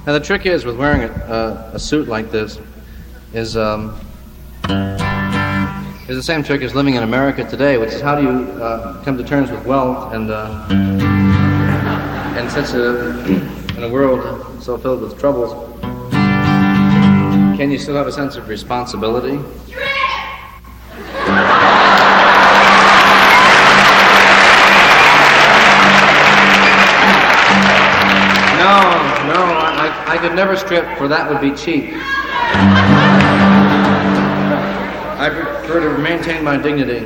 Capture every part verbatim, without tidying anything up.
Now the trick is with wearing a, uh, a suit like this is um, is the same trick as living in America today, which is how do you uh, come to terms with wealth and uh, in such a in a world so filled with troubles. Can you still have a sense of responsibility? No, no, I, I could never strip, for that would be cheap. I prefer to maintain my dignity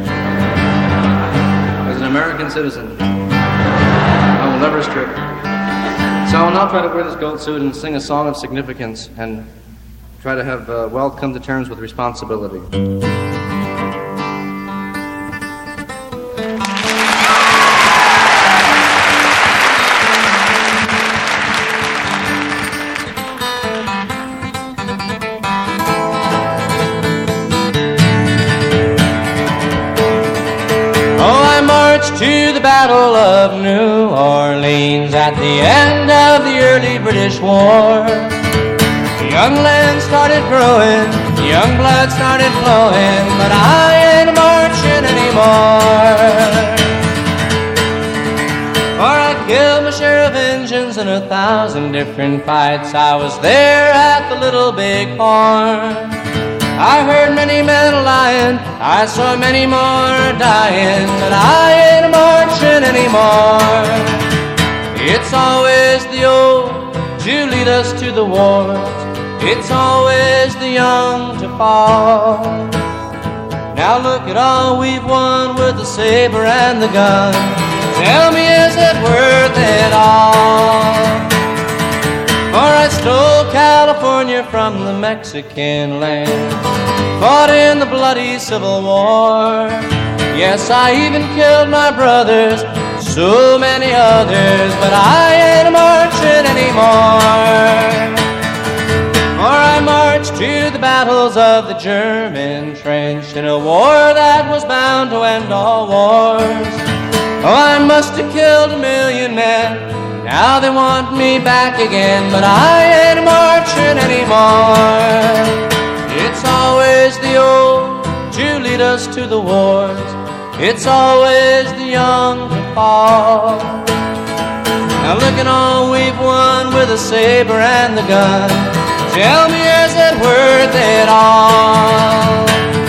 as an American citizen. I will never strip. So I'll now try to wear this gold suit and sing a song of significance and try to have uh, wealth come to terms with responsibility. To the Battle of New Orleans at the end of the early British War. The young land started growing, the young blood started flowing, but I ain't marching anymore. For I killed my share of Injuns in a thousand different fights. I was there at the Little Big Horn. I heard many men lying, I saw many more dying, but I ain't marching anymore. It's always the old to lead us to the wars. It's always the young to fall. Now look at all we've won with the saber and the gun. Tell me, is it worth it all? For I stole California from the Mexican land, fought in the bloody Civil War. Yes, I even killed my brothers, so many others, but I ain't marching anymore. For I marched to the battles of the German trench in a war that was bound to end all wars. Oh, I must have killed a million men. Now they want me back again, but I ain't marching anymore. It's always the old to lead us to the wars. It's always the young to fall. Now look at all we've won with the saber and the gun. Tell me, is it worth it all?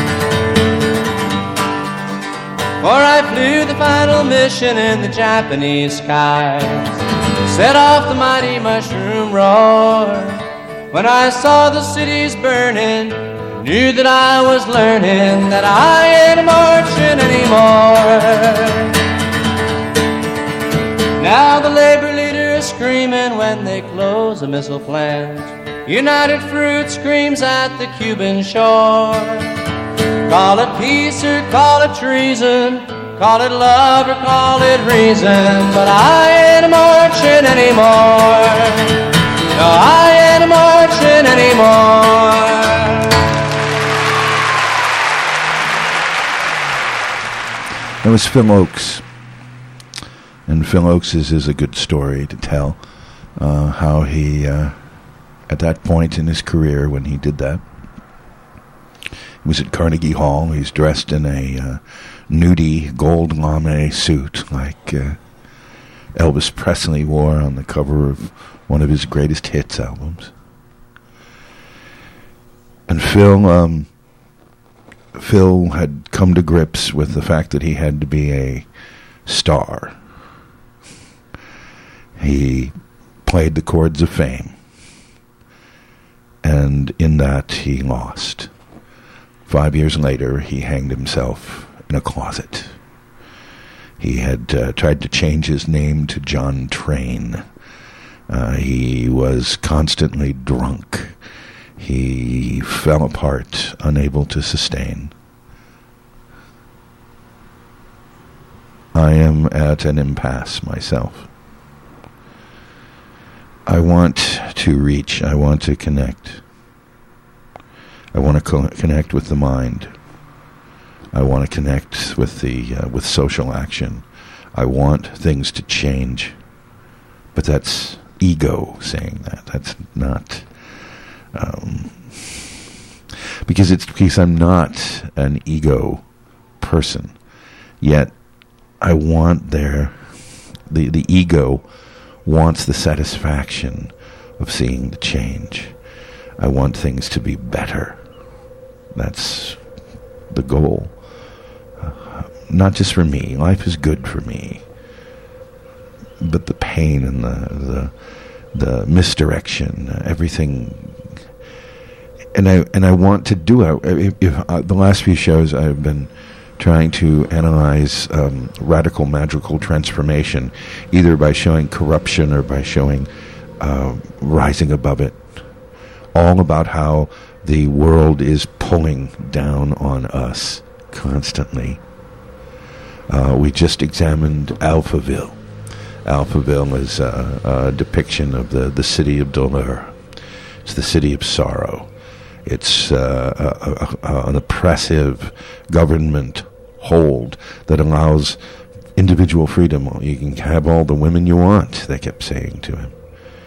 For I flew the final mission in the Japanese skies, set off the mighty mushroom roar. When I saw the cities burning, knew that I was learning that I ain't marching anymore. Now the labor leader is screaming when they close a missile plant. United Fruit screams at the Cuban shore. Call it peace or call it treason, call it love or call it reason, but I ain't marching anymore. No, I ain't marching anymore. That was Phil Ochs. And Phil Ochs is, is a good story to tell. Uh, how he, uh, at that point in his career when he did that, he was at Carnegie Hall. He's dressed in a uh, nudie gold lame suit like uh, Elvis Presley wore on the cover of one of his greatest hits albums. And Phil, um, Phil had come to grips with the fact that he had to be a star. He played the chords of fame, and in that he lost. Five years later, he hanged himself in a closet. He had uh, tried to change his name to John Train. Uh, he was constantly drunk. He fell apart, unable to sustain. I am at an impasse myself. I want to reach, I want to connect. I want to co- connect with the mind. I want to connect with the uh, with social action. I want things to change, but that's ego saying that. That's not... Um, because it's because I'm not an ego person. Yet I want their... The, the ego wants the satisfaction of seeing the change. I want things to be better. That's the goal. Uh, not just for me. Life is good for me. But the pain and the the, the misdirection, uh, everything, and I and I want to do it. If, if uh, the last few shows I've been trying to analyze um, radical magical transformation, either by showing corruption or by showing uh, rising above it. All about how the world is pulling down on us constantly. Uh, we just examined Alphaville. Alphaville is uh, a depiction of the, the city of Dolor. It's the city of sorrow. It's uh, a, a, a, an oppressive government hold that allows individual freedom. You can have all the women you want, they kept saying to him.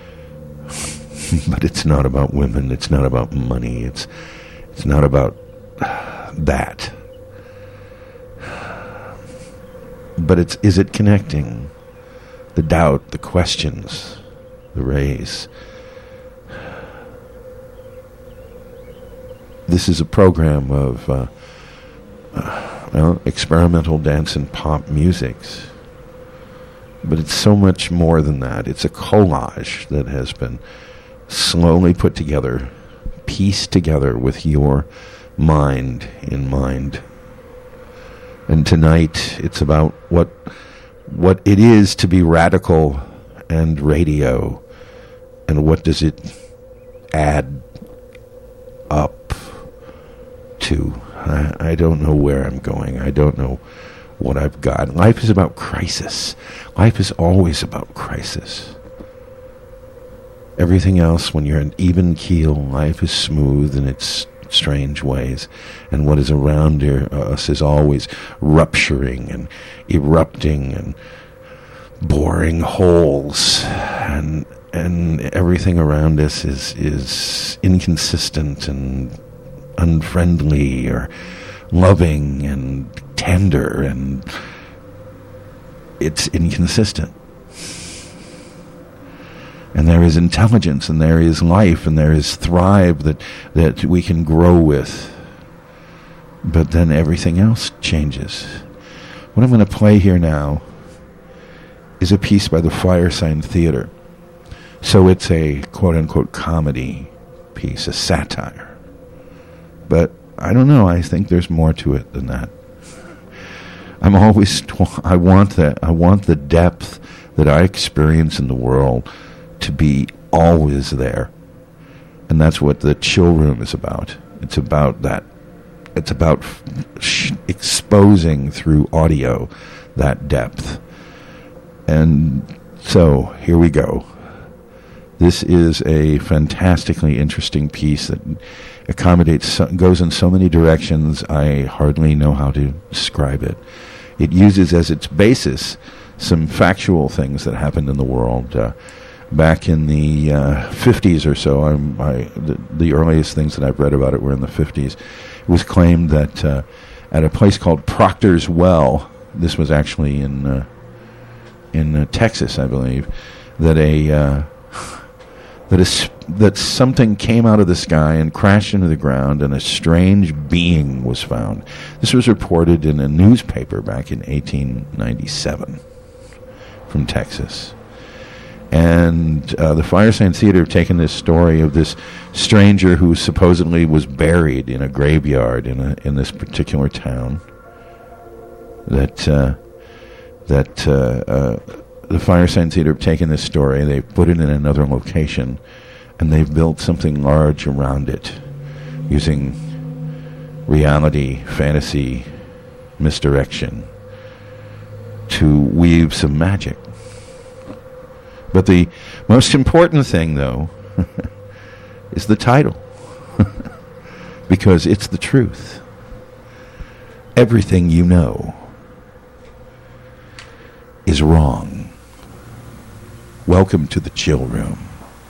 But it's not about women. It's not about money. It's it's not about that. But it's is it connecting? The doubt, the questions, the raise. This is a program of uh, uh, well, experimental dance and pop musics. But it's so much more than that. It's a collage that has been slowly put together, pieced together with your mind in mind. And tonight it's about what what it is to be radical and radio, and what does it add up to. I, I don't know where I'm going. I don't know what I've got. Life is about crisis. Life is always about crisis. Everything else, when you're an even keel, life is smooth in its strange ways. And what is around your, uh, us is always rupturing and erupting and boring holes. And and everything around us is, is inconsistent and unfriendly or loving and tender, and it's inconsistent. And there is intelligence, and there is life, and there is thrive that, that we can grow with. But then everything else changes. What I'm going to play here now is a piece by the Firesign Theater. So it's a quote-unquote comedy piece, a satire. But I don't know, I think there's more to it than that. I'm always, tw- I want that, I want the depth that I experience in the world to be always there. And that's what the Chill Room is about. It's about that. It's about f- sh- exposing through audio that depth. And so, here we go. This is a fantastically interesting piece that accommodates, so, goes in so many directions, I hardly know how to describe it. It uses as its basis some factual things that happened in the world. Uh, back in the uh, fifties or so, I'm, I, the, the earliest things that I've read about it were in the fifties. It was claimed that uh, at a place called Proctor's Well, this was actually in uh, in uh, Texas, I believe, that a uh, that a, that something came out of the sky and crashed into the ground, and a strange being was found. This was reported in a newspaper back in eighteen ninety-seven from Texas. And uh, the Firesign Theater have taken this story of this stranger who supposedly was buried in a graveyard in a, in this particular town. That uh, that uh, uh, the Firesign Theater have taken this story, they've put it in another location, and they've built something large around it, using reality, fantasy, misdirection to weave some magic. But the most important thing, though, is the title. Because it's the truth. Everything you know is wrong. Welcome to the Chill Room.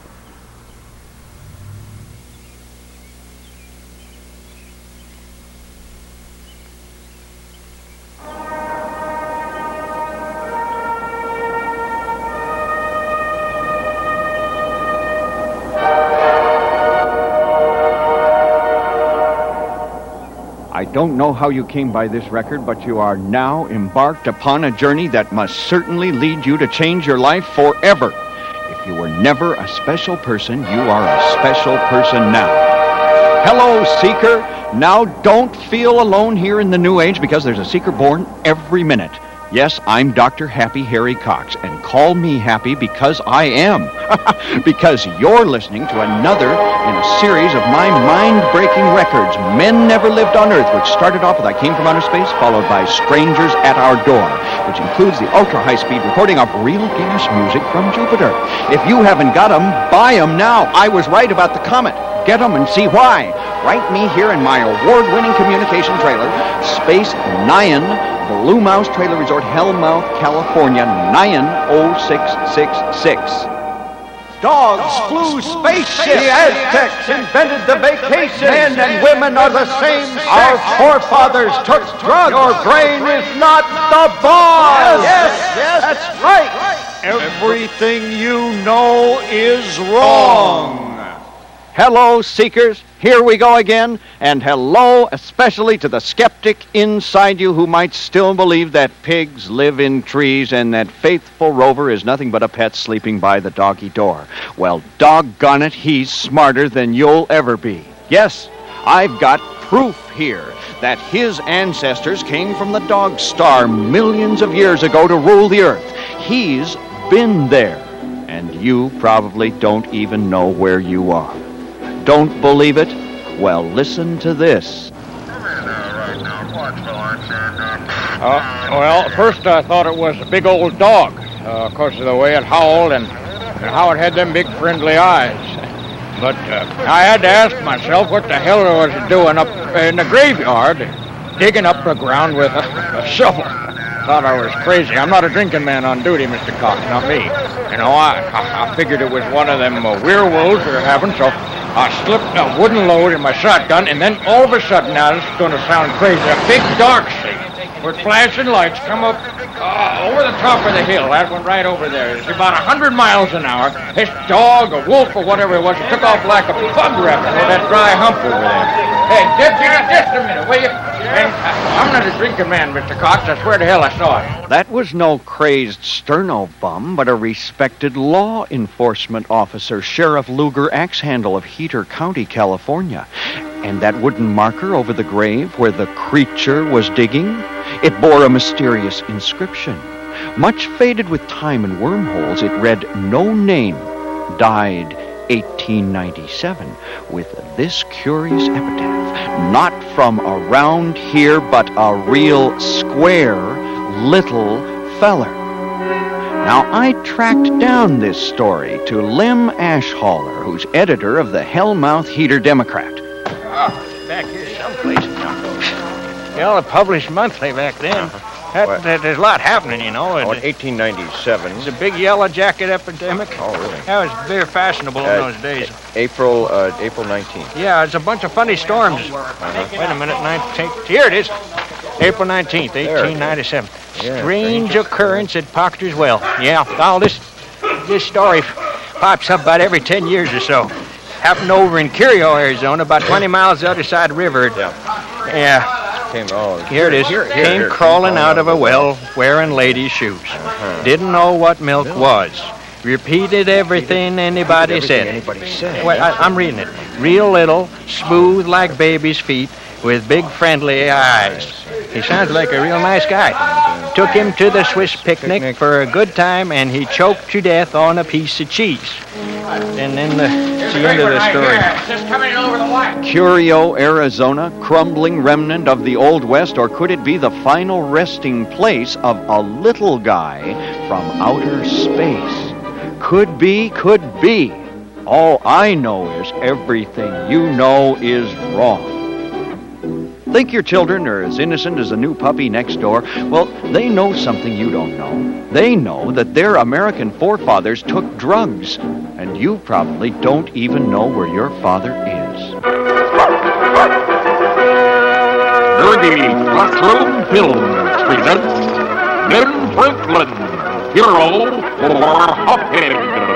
I don't know how you came by this record, but you are now embarked upon a journey that must certainly lead you to change your life forever. If you were never a special person, you are a special person now. Hello, Seeker. Now don't feel alone here in the New Age, because there's a Seeker born every minute. Yes, I'm Doctor Happy Harry Cox, and call me happy because I am. Because you're listening to another in a series of my mind-breaking records, Men Never Lived on Earth, which started off with I Came from Outer Space, followed by Strangers at Our Door, which includes the ultra-high-speed recording of real gas music from Jupiter. If you haven't got 'em, buy 'em now. I was right about the comet. Get 'em and see why. Write me here in my award-winning communication trailer, Space Nyan, Blue Mouse Trailer Resort, Hellmouth, California, nine oh six six six. Dogs, Dogs flew spaceships. The Aztecs invented the vacation. Men and women are the same sex. Our forefathers took drugs. Your brain is not the boss. Yes, yes, that's right. Everything you know is wrong. Hello, Seekers. Here we go again. And hello especially to the skeptic inside you who might still believe that pigs live in trees and that faithful Rover is nothing but a pet sleeping by the doggy door. Well, doggone it, he's smarter than you'll ever be. Yes, I've got proof here that his ancestors came from the dog star millions of years ago to rule the earth. He's been there, and you probably don't even know where you are. Don't believe it? Well, listen to this. Uh, well, at first I thought it was a big old dog, uh, because of the way it howled and, and how it had them big friendly eyes. But uh, I had to ask myself what the hell I was doing up in the graveyard, digging up the ground with a, a shovel. Thought I was crazy. I'm not a drinking man on duty, Mister Cox, not me. You know, I, I, I figured it was one of them uh, werewolves we were having, so I slipped a wooden load in my shotgun, and then all of a sudden, now this is going to sound crazy, a big dark shape with flashing lights come up uh, over the top of the hill. That one right over there. It's about a hundred miles an hour. This dog, a wolf, or whatever it was, it took off like a pug rabbit with that dry hump over there. Hey, just, just a minute, will you? And, uh, I'm not a drinking man, Mister Cox. I swear to hell I saw it. That was no crazed sterno bum, but a respected law enforcement officer, Sheriff Luger Axhandle of Heater County, California. And that wooden marker over the grave where the creature was digging, it bore a mysterious inscription. Much faded with time and wormholes, it read, "No name, died eighteen ninety-seven," with this curious epitaph, "Not from around here, but a real square little feller." Now, I tracked down this story to Lem Ashhaller, who's editor of the Hellmouth Heater Democrat. Oh, back here someplace. Well, it published monthly back then. That, that, there's a lot happening, you know. Oh, in eighteen ninety-seven. It's a big yellow jacket epidemic. Oh, really? That was very fashionable Uh, in those days. April, uh, April nineteenth. Yeah, it's a bunch of funny storms. Uh-huh. Wait a minute, nineteenth. Here it is. April nineteenth, eighteen ninety-seven. Yeah, Strange occurrence at Proctor's Well. Yeah, all this this story pops up about every ten years or so. Happened over in Curio, Arizona, about twenty miles the other side of the river. Yeah. Yeah. Came, oh, Here it is. Here, here, Came here. crawling out of a well wearing ladies' shoes. Uh-huh. Didn't know what milk was. Repeated everything anybody Everything said. anybody said. Well, I, I'm reading it. Real little, smooth like baby's feet, with big friendly eyes. He sounds like a real nice guy. Took him to the Swiss picnic, Picnic. for a good time, and he choked to death on a piece of cheese. And then the, it's the end of the story. Just coming over the line. Curio, Arizona, crumbling remnant of the Old West, or could it be the final resting place of a little guy from outer space? Could be, could be. All I know is everything you know is wrong. Think your children are as innocent as a new puppy next door? Well, they know something you don't know. They know that their American forefathers took drugs, and you probably don't even know where your father is. Dirty Classroom Films presents Ben Franklin, hero or Hophead.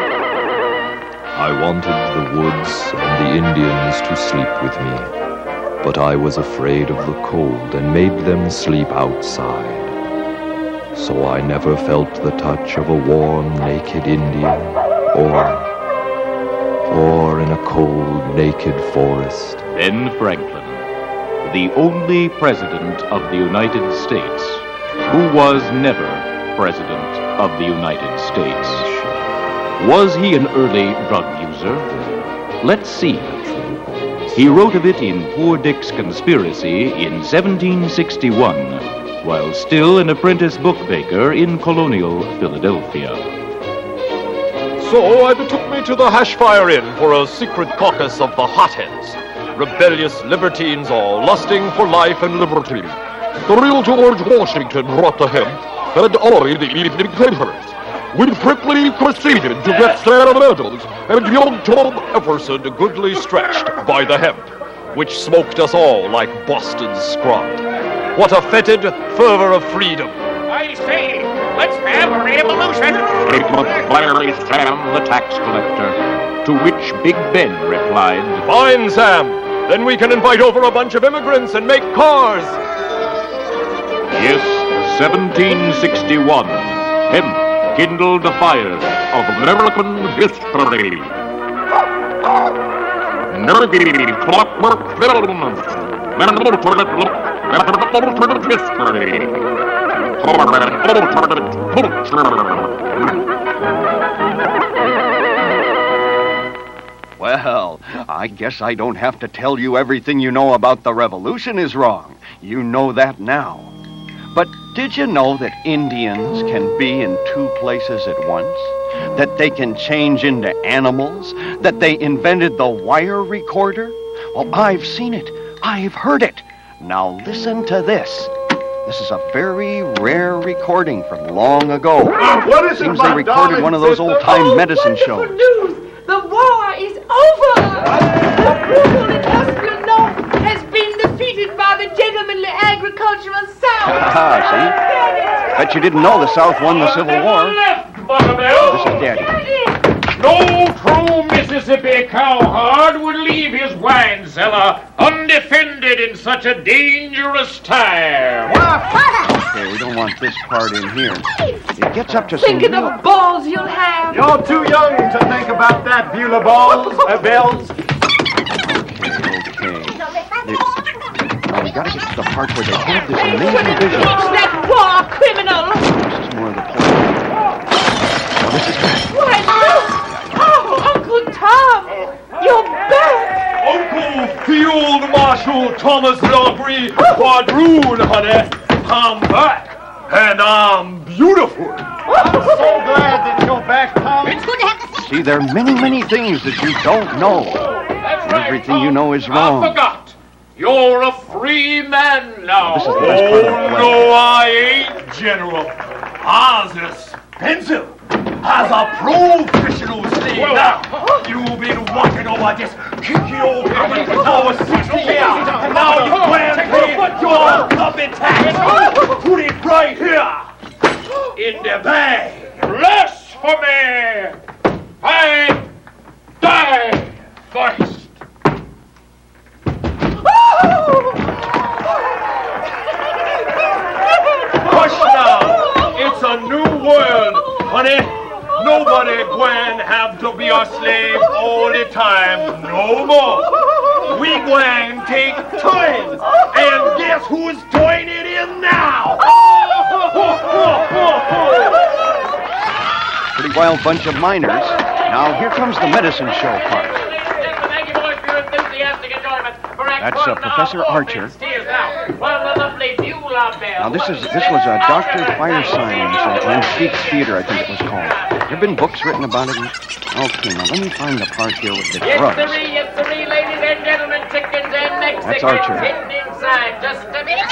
I wanted the woods and the Indians to sleep with me, but I was afraid of the cold and made them sleep outside. So I never felt the touch of a warm, naked Indian, or, or in a cold, naked forest. Ben Franklin, the only president of the United States who was never president of the United States. Was he an early drug user? Let's see. He wrote of it in Poor Dick's Conspiracy in seventeen sixty-one, while still an apprentice bookmaker in colonial Philadelphia. So I betook me to the Hashfire Inn for a secret caucus of the hotheads, rebellious libertines all lusting for life and liberty. The real George Washington brought the hemp and already the evening papers. We quickly proceeded to get Sarah Meadows and young Tom Everson goodly stretched by the hemp, which smoked us all like Boston scrub. What a fetid fervor of freedom. I say, let's have a revolution. Statement Larry Sam, the tax collector, to which Big Ben replied, Fine, Sam. Then we can invite over a bunch of immigrants and make cars. Yes, seventeen sixty-one. Hemp kindled the fire of American history. Nerdy clockwork films. Alternate history. Alternate culture. Well, I guess I don't have to tell you everything you know about the revolution is wrong. You know that now. But did you know that Indians can be in two places at once? That they can change into animals? That they invented the wire recorder? Well, I've seen it. I've heard it. Now listen to this. This is a very rare recording from long ago. What is it, Seems they recorded one of those old-time medicine shows. News. The war is over! The brutal industrial North has been defeated by the gentlemanly agricultural South! Ah, see? Bet you didn't know the South won the Civil War. This is Daddy. No true Mississippi cowherd would leave his wine cellar undefended in such a dangerous time. Okay, we don't want this part in here. It gets up to some... Think of the balls you'll have! You're too young to think about that, Beulah balls, uh, bells. Okay, okay. Now we gotta get to the part where they have this amazing vision. It's that war criminal! This is more of the point. Now this is... Why, look! Oh, Uncle Tom! You're back! Uncle Field Marshal Thomas Lawbury Quadroon, honey. I'm back, and I'm beautiful. I'm so glad that you're back, Tom. It's good to have to see. See, there are many, many things that you don't know. That's right, Everything you know is wrong. I forgot. You're a free man now. This is the best part of the Oh, play. no, I ain't, General. I's expensive. I's a professional slave now. You've been walking over this kinky old woman for sixty years, and now you plan to pay your puppet tax. Put it right here in the bag. Blasphemy! I die first. Hush now. It's a new world, honey. Nobody going have to be a slave all the time no more. We going take turns, and guess who's doing it in now? Pretty wild bunch of miners. Now here comes the medicine show part. Thank you, boys, for your enthusiastic enjoyment. That's uh, Professor Archer. Now this is this was a Doctor Firesine's uh, Antique Theater, I think it was called. There have been books written about it. And... Okay, now let me find the part here with the drugs. Yes, sirree, yes, sirree, ladies and gentlemen, chickens and Mexicans. That's Archer. Hidden outside just a minute.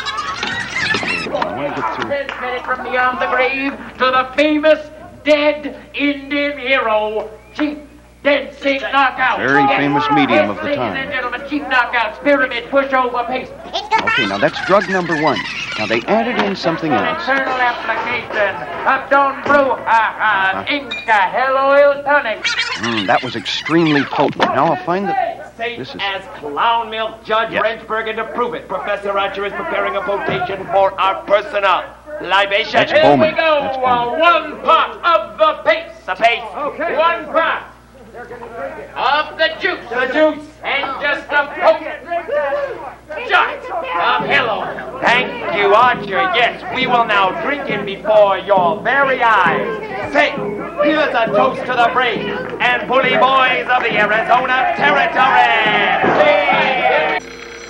Transmitted from beyond the grave to the famous dead Indian hero, Chief Dead Sink Knockout. Very famous medium of the Ladies time. and gentlemen, Chief Knockout's pyramid pushover pace. Okay, now that's drug number one. Now they added in something else. Internal application of Don Brew, uh, uh, Inca Hell Oil Tonic. Mm, that was extremely potent. Now I'll find the... Safe This is... as clown milk, Judge Yes. Rendsburg, and to prove it, Professor Roger is preparing a potation for our personal libation. That's Here Bowman. we go. That's Uh, Bowman. one pot of the paste. The pace. Okay. One pot of the juice. The juice. And just a potent shot of hell oil. Thank you, Archer. Yes, we will now drink it before your very eyes. Say, here's a toast to the brave and bully boys of the Arizona Territory. Hey!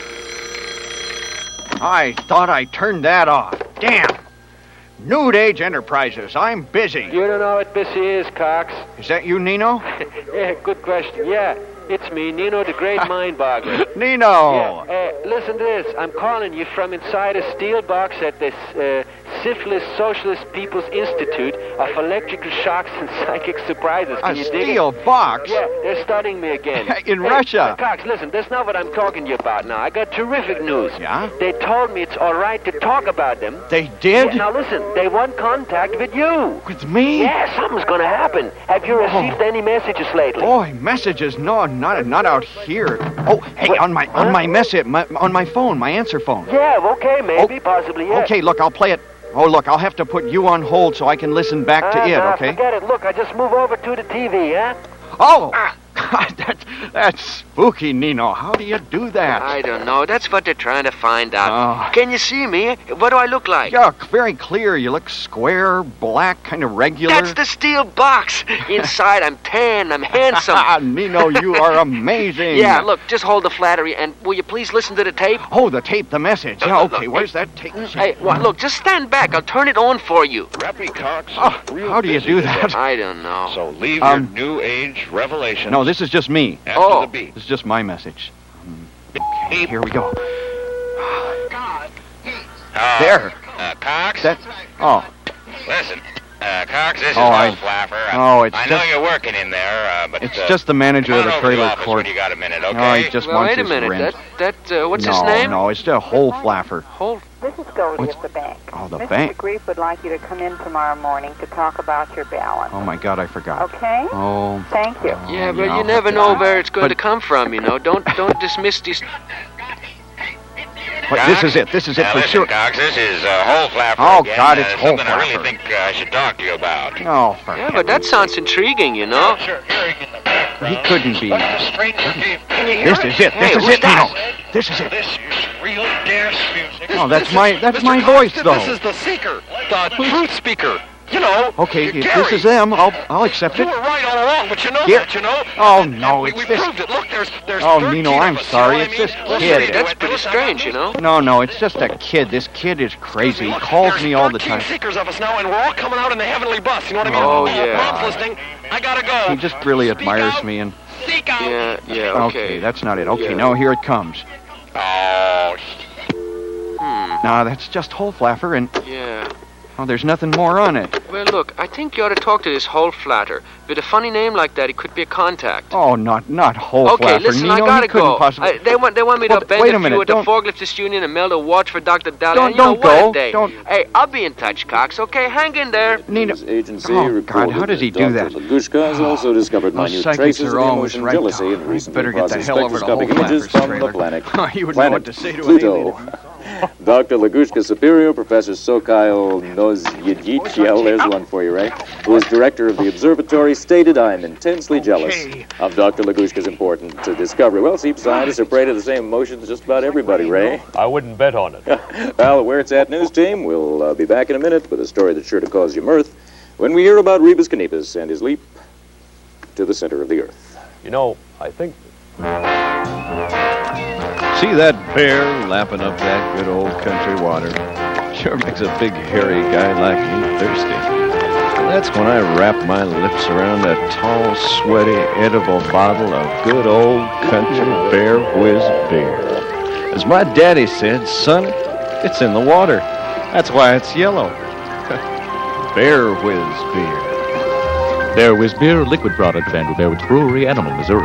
I thought I turned that off. Damn. Nude Age Enterprises, I'm busy. You don't know what busy is, Cox. Is that you, Nino? Yeah, good question. Yeah, it's me, Nino, the great mind boggler. Nino! Yeah, uh, listen to this. I'm calling you from inside a steel box at this uh, Syphilis Socialist People's Institute of Electrical Shocks and Psychic Surprises. Can A you dig steel it? box? Yeah, they're studying me again. In Hey, Russia? uh, Cox, listen, that's not what I'm talking to you about now. I got terrific news. Yeah? They told me it's all right to talk about them. They did? Yeah, now listen, they want contact with you. With me? Yeah, something's going to happen. Have you received any messages lately? Boy, messages? No, not not out here. Oh, hey, on my on my message, my, on my phone, my answer phone. Yeah, okay, maybe, possibly, yeah. Okay, look, I'll play it. Oh, look, I'll have to put you on hold so I can listen back to Ah, it, nah, okay? Forget it. Look, I just move over to the T V, huh? Oh, God, that's, that's spooky, Nino. How do you do that? I don't know. That's what they're trying to find out. Oh. Can you see me? What do I look like? Yeah, very clear. You look square, black, kind of regular. That's the steel box. Inside, I'm tan. I'm handsome. Nino, you are amazing. Yeah, look, just hold the flattery, and will you please listen to the tape? Oh, the tape, the message. Yeah, okay, where's that tape? Hey, well, look, just stand back. I'll turn it on for you. Rappy Cox. Oh, how do you do that? I don't know. So leave Um, your new age revelation. No, this is just me. After Oh. the beat. This is just my message. Okay, here we go. Uh, There. Uh, Cox? That. Oh. Listen, uh, Cox, this is Oh, I- Bill Flapper. I, oh, it's I know just- you're working in there, uh, but... It's uh, just the manager come of the on over to trailer office court. when you got a minute, okay? No, he just well, wants wait a his minute. rent. That, that, uh, what's no, his name? No, it's a whole flapper. Whole. This is Goldie at the bank. Oh, the Mister bank. Grief would like you to come in tomorrow morning to talk about your balance. Oh, my God, I forgot. Okay? Oh. Thank you. Yeah, but yeah, you I'll never have to- know where it's going But- to come from, you know. Don't don't dismiss these... But this is it. This is it Now for listen, sure. Cox, this is uh, Whole Flapper Oh, again. God, it's uh, Whole something I really Flapper. think uh, I should talk to you about. Oh, for Yeah, but that sounds intriguing, you know. Sure, hearing in the background. He couldn't be. Stranger came. Can you hear This is it. Hey, This is who's it, Nino. that? This is it. This is real dance music. Oh, that's my that's Mister my Cox, voice, though. This is the seeker, the truth speaker. You know. Okay, if Gary. this is them, I'll I'll accept You it. were right all along, but you know Here. that, you know. Oh, And- no, and it's we, this- we proved it. Look, there's there's Oh, thirteen Nino, of I'm us, sorry. You know It's what I this mean? kid. Listen, That's do pretty it, strange, you know. No, no, it's just a kid. This kid is crazy. He calls There's me all the time. thirteen seekers of us now, and we're all coming out in the heavenly bus. You know what I mean? Oh, If the whole yeah. crowd's listening. I gotta go. He just really Speak admires out. me, and Speak out. Yeah, yeah, okay, okay. that's not it. Okay, Yeah. now here it comes. Oh, Hmm, Now that's just whole flapper, and yeah. oh, there's nothing more on it. Well, look, I think you ought to talk to this whole flatter. With a funny name like that, it could be a contact. Oh, not not whole Okay, flapper. listen, Nino, I he gotta couldn't go. possibly. I, they want they want me to Well, bend wait a a minute, few at the don't- Forklifters Union and mail the watch for Doctor Daly. Don't- And you know don't what go, a day. don't- Hey, I'll be in touch, Cox. Okay, hang in there. Nino. Agency Oh, God, how does he do that? Lagushka has also discovered Those minute psychics traces are of always emotion right. jealousy Oh, and we recently better get the processed hell over to spectroscopic Whole images Flapper's from the trailer. planet. He would know planet what to say to an Pluto. alien. Doctor Lagushka Superior, Professor Sokhail Nozyedjichel, there's one for you, Ray, who is director of the observatory, stated, "I am intensely jealous Okay. of Doctor Lagushka's important uh, discovery." Well, see, scientists are prey to the same emotions as just about everybody, Ray. I wouldn't bet on it. Well, the Where It's At news team will uh, be back in a minute with a story that's sure to cause you mirth when we hear about Rebus Canipus and his leap to the center of the earth. You know, I think... See that bear lapping up that good old country water? Sure makes a big hairy guy like me thirsty. And that's when I wrap my lips around that tall, sweaty, edible bottle of good old country Bear Whiz beer. As my daddy said, son, it's in the water. That's why it's yellow. Bear Whiz beer. Bear Whiz beer, liquid product of Andrew Bear Whiz Brewery, Animal, Missouri.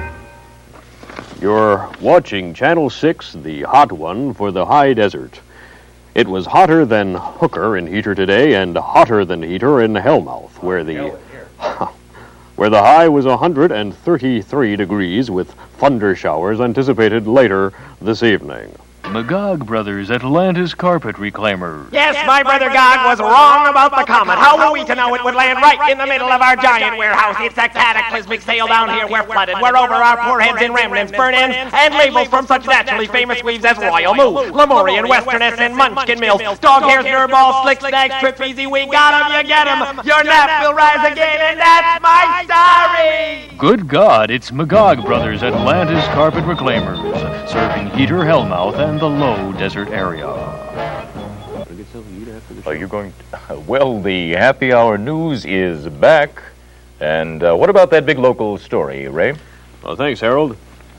You're watching Channel six, the hot one for the high desert. It was hotter than Hooker in Heater today and hotter than Heater in Hellmouth, where the where the high was one hundred thirty-three degrees with thunder showers anticipated later this evening. Magog Brothers, Atlantis Carpet Reclaimer. Yes, my brother Gog was wrong about the comet. How were we to know it would land right in the middle of our giant warehouse? It's a cataclysmic sail down here. We're flooded. We're over our poor heads in remnants, burn ends, and labels from such naturally famous weaves as Royal Moo, Lemurian, Westerness, and Munchkin Mills. Dog hairs, nerdballs, slick snags, trip easy. We got 'em, you get 'em. Your nap will rise again, and that's my story. Good God, it's Magog Brothers, Atlantis Carpet Reclaimers, serving Heater, Hellmouth, and the low desert area. Are you going to... Well, the happy hour news is back. And uh, what about that big local story, Ray? Well, thanks, Harold.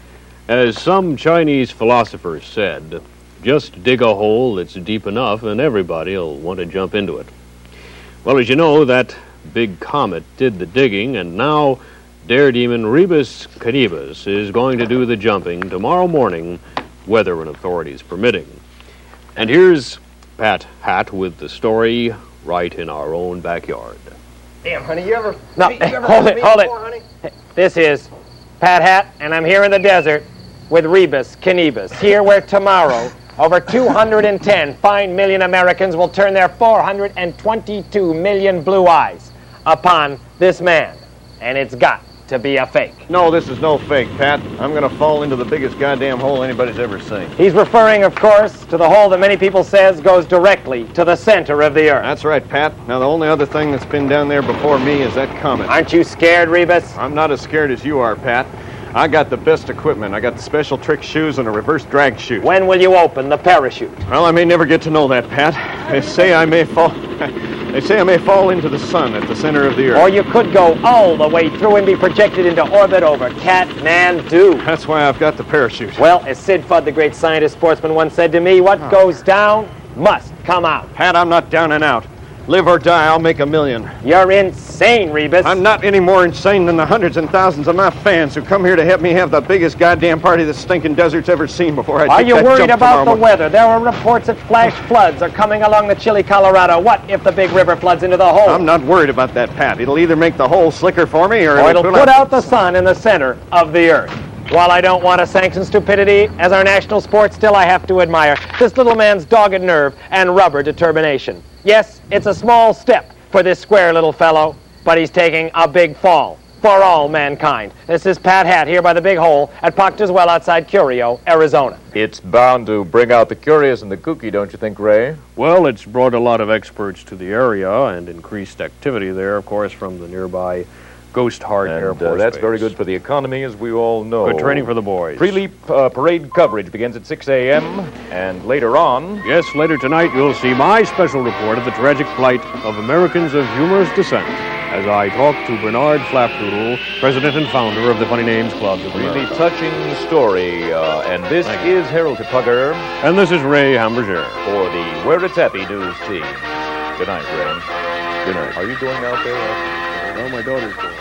As some Chinese philosophers said, just dig a hole that's deep enough and everybody'll want to jump into it. Well, as you know, that big comet did the digging, and now daredemon Rebus Canibus is going to do the jumping tomorrow morning, weather and authorities permitting. And here's Pat Hat with the story right in our own backyard. Damn, honey, you ever... No, you ever hold heard it, me hold before, it. honey? This is Pat Hat, and I'm here in the desert with Rebus Canibus, here where tomorrow over two hundred ten fine million Americans will turn their four hundred twenty-two million blue eyes upon this man. And it's got to be a fake. No, this is no fake, Pat. I'm going to fall into the biggest goddamn hole anybody's ever seen. He's referring, of course, to the hole that many people says goes directly to the center of the earth. That's right, Pat. Now, the only other thing that's been down there before me is that comet. Aren't you scared, Rebus? I'm not as scared as you are, Pat. I got the best equipment. I got the special trick shoes and a reverse drag chute. When will you open the parachute? Well, I may never get to know that, Pat. They say I may fall... They say I may fall into the sun at the center of the earth. Or you could go all the way through and be projected into orbit over Kathmandu. That's why I've got the parachute. Well, as Sid Fudd, the great scientist sportsman, once said to me, what oh. goes down must come out. Pat, I'm not down and out. Live or die, I'll make a million. You're insane, Rebus. I'm not any more insane than the hundreds and thousands of my fans who come here to help me have the biggest goddamn party the stinking desert's ever seen before I Are take you that worried jump about the morning. weather? There are reports that flash floods are coming along the chilly Colorado. What if the big river floods into the hole? I'm not worried about that, Pat. It'll either make the hole slicker for me or, or it'll, it'll put, put out, out the sun in the center of the earth. While I don't want to sanction stupidity as our national sport, still I have to admire this little man's dogged nerve and rubber determination. Yes, it's a small step for this square little fellow, but he's taking a big fall for all mankind. This is Pat Hat here by the Big Hole at Proctor's Well outside Curio, Arizona. It's bound to bring out the curious and the kooky, don't you think, Ray? Well, it's brought a lot of experts to the area and increased activity there, of course, from the nearby Ghost Heart Air Force uh, That's Base. very good for the economy, as we all know. Good training for the boys. Pre-leap uh, parade coverage begins at six a.m. and later on... Yes, later tonight you'll see my special report of the tragic plight of Americans of humorous descent as I talk to Bernard Flapdoodle, president and founder of the Funny Names Club of Really America. touching story. Uh, and this Thank is Harold Tupugger. And this is Ray Hamburger. For the Where It's Happy News team. Good night, Ray. Good night. Are you going out there? No, my daughter's going.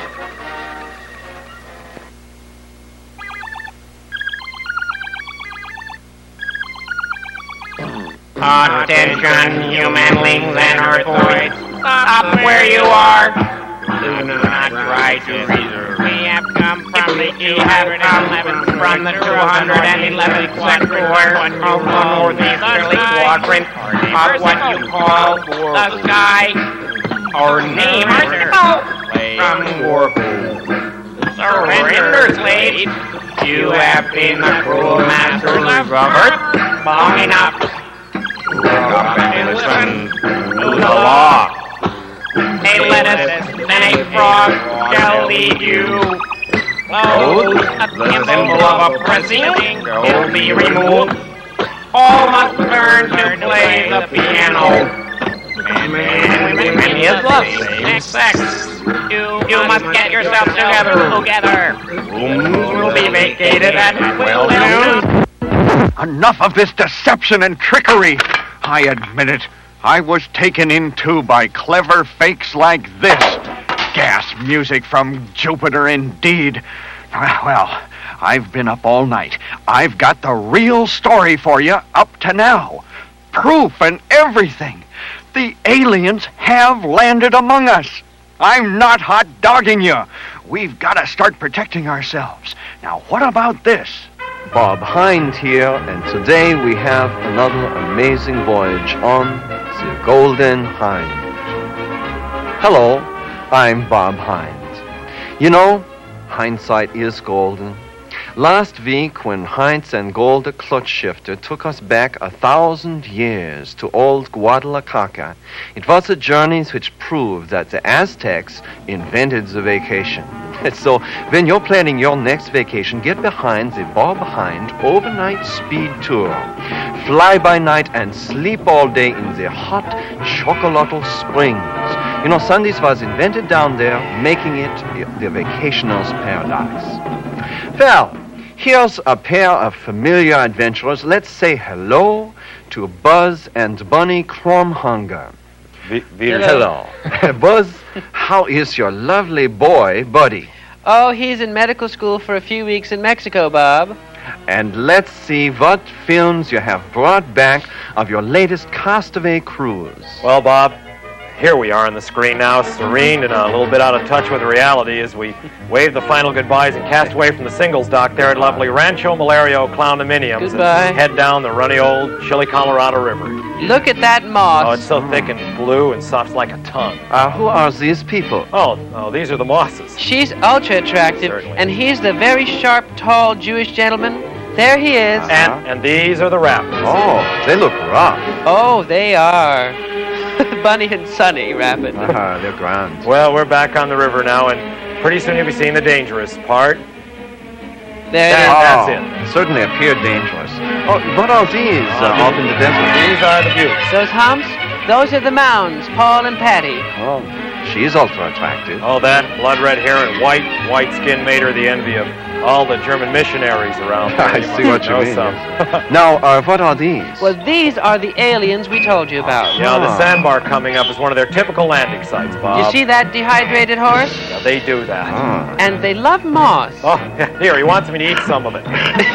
Attention, humanlings and earthboys. Stop where you are. Do not try to reason. We have come from the two hundred eleventh from the two hundred eleventh sector of the northeasterly quadrant of what you call the sky. Our name is from Warpool. Surrender, slaves. You have been the cruel masters of Earth long enough. And listen to the law. A lettuce and a frog shall lead you. Clothes, a symbol of oppressing, will be removed. All must learn to play the piano. And man, women is love, same sex. You, you must get yourself together, together. Rooms will be vacated at well noon. enough of this deception and trickery. I admit it. I was taken in, too, by clever fakes like this. Gas music from Jupiter, indeed. Well, I've been up all night. I've got the real story for you up to now. Proof and everything. The aliens have landed among us. I'm not hot-dogging you. We've got to start protecting ourselves. Now, what about this? Bob Hind here, and today we have another amazing voyage on the Golden Hind. Hello, I'm Bob Hind. You know, hindsight is golden. Last week, when Heinz and Gold the Clutch Shifter took us back a thousand years to old Guadalajara, it was a journey which proved that the Aztecs invented the vacation. So, when you're planning your next vacation, get behind the Bob Hind overnight speed tour. Fly by night and sleep all day in the hot Chocolatl Springs. You know, Sundays was invented down there, making it the vacationer's paradise. Well, here's a pair of familiar adventurers. Let's say hello to Buzz and Bunny Krumhunger. V- hello. hello. Buzz, how is your lovely boy, Buddy? Oh, he's in medical school for a few weeks in Mexico, Bob. And let's see what films you have brought back of your latest Castaway cruise. Well, Bob, here we are on the screen now, serene and a little bit out of touch with reality as we wave the final goodbyes and cast away from the singles dock there at lovely Rancho Malario Clowndominiums Goodbye. and head down the runny old Chile, Colorado River. Look at that moss. Oh, it's so thick and blue and soft like a tongue. Uh, who are these people? Oh, oh, these are the mosses. She's ultra attractive, Certainly. and he's the very sharp, tall Jewish gentleman. There he is. Uh-huh. And and these are the raptors. Oh, they look rough. Oh, they are. Bunny and Sunny Rapid. Uh-huh, they're grand. Well, we're back on the river now, and pretty soon you'll be seeing the dangerous part. There that, it is. That's it. Certainly appear dangerous. Oh, what are these uh, Oh, off in the desert? These are the buttes. Those humps, those are the mounds, Paul and Patty. Oh, she's ultra attractive. Oh, that blood red hair and white, white skin made her the envy of all the German missionaries around there. I see what you know mean. some. Now, uh, what are these? Well, these are the aliens we told you about. Yeah, the sandbar coming up is one of their typical landing sites, Bob. You see that dehydrated horse? Yeah, they do that. Ah. And they love moss. Oh, here, he wants me to eat some of it.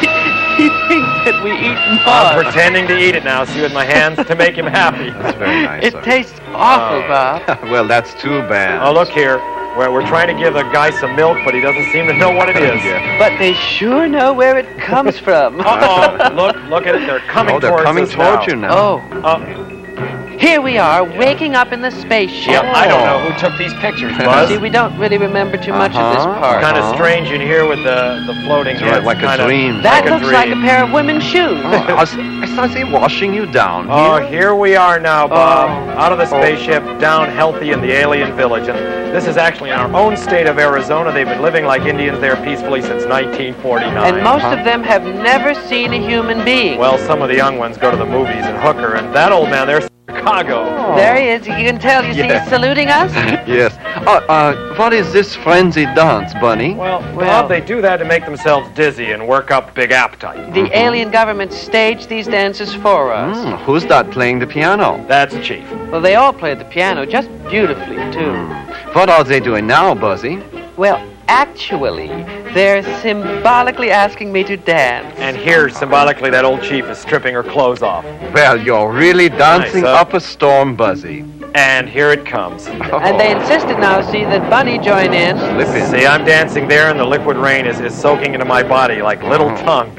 He thinks that we eat moss. I'm pretending to eat it now, see, with my hands to make him happy. That's very nice. It sir. tastes awful, Oh. Bob. Well, that's too bad. Oh, look here. We're, we're trying to give the guy some milk, but he doesn't seem to know what it is. Yeah. But they sure know where it comes from. Uh-oh. Look, look at it. They're coming Oh, they're towards coming us towards now. you now. Oh, Uh, here we are, waking up in the spaceship. yeah, I don't know who took these pictures, You Buzz. see, we don't really remember too much of this Uh-huh. part. Kind of Uh-huh. strange in here with the, the floating It's heads. like a kinda dream. That like a looks like a dream. pair of women's shoes. Oh, I, was, I thought they washing you down. Oh, here. here we are now, Bob. Oh. Out of the spaceship, down healthy in the alien village. And this is actually in our own state of Arizona. They've been living like Indians there peacefully since nineteen forty-nine. And most of them have never seen a human being. Well, some of the young ones go to the movies and hooker. And that old man there's Chicago. There he is. You can tell. You see, Yeah. he's saluting us. Yes. Uh, uh, what is this frenzied dance, Bunny? Well, Well- Bob, they do that to make themselves dizzy and work up big appetite. The alien government staged these dances for us. Mm, who's that playing the piano? That's the chief. Well, they all play the piano just beautifully, too. What are they doing now, Buzzy? Well, actually, they're symbolically asking me to dance. And here, symbolically, that old chief is stripping her clothes off. Well, you're really dancing Nice, huh? up a storm, Buzzy. And here it comes. And they insisted now, see, that Bunny join in. Slipping. See, I'm dancing there, and the liquid rain is, is soaking into my body like little tongues.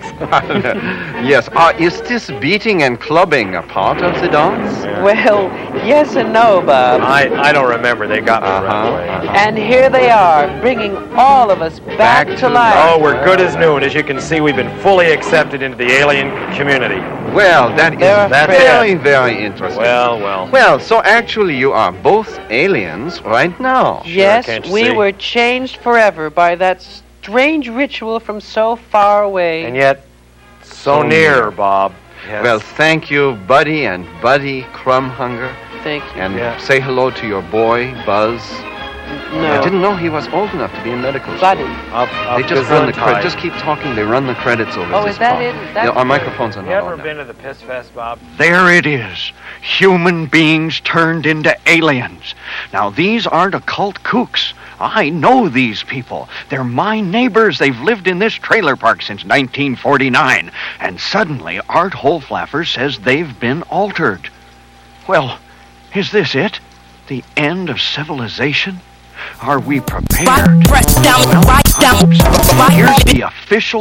Yes. Uh, is this beating and clubbing a part of the dance? Well, yes and no, Bob. I, I don't remember. They got me Uh-huh, right away. uh-huh. And here they are, bringing all of us back, Back to to life. Oh, we're good as new, and as you can see, we've been fully accepted into the alien community. Well, that is They're That's very, it. very interesting. Well, well. Well, so actually you are both aliens right now. Yes, can't you we see? were changed forever by that strange ritual from so far away. And yet, so, So near, near. Bob. Yes. Well, thank you, Buddy and Buddy Krumhunger. Thank you. And Yeah. say hello to your boy, Buzz. No. I didn't know he was old enough to be in medical school. Buddy. Of, of They just run the Gesundheit. credits. Just keep talking. They run the credits over Oh, this is that part. it? Is that Yeah, our it? microphones are You not ever on now. been to the Piss Fest, Bob? There it is. Human beings turned into aliens. Now, these aren't occult kooks. I know these people. They're my neighbors. They've lived in this trailer park since nineteen forty-nine. And suddenly, Art Holflaffer says they've been altered. Well, is this it? The end of civilization? Are we prepared? Well, I hope so. Here's the official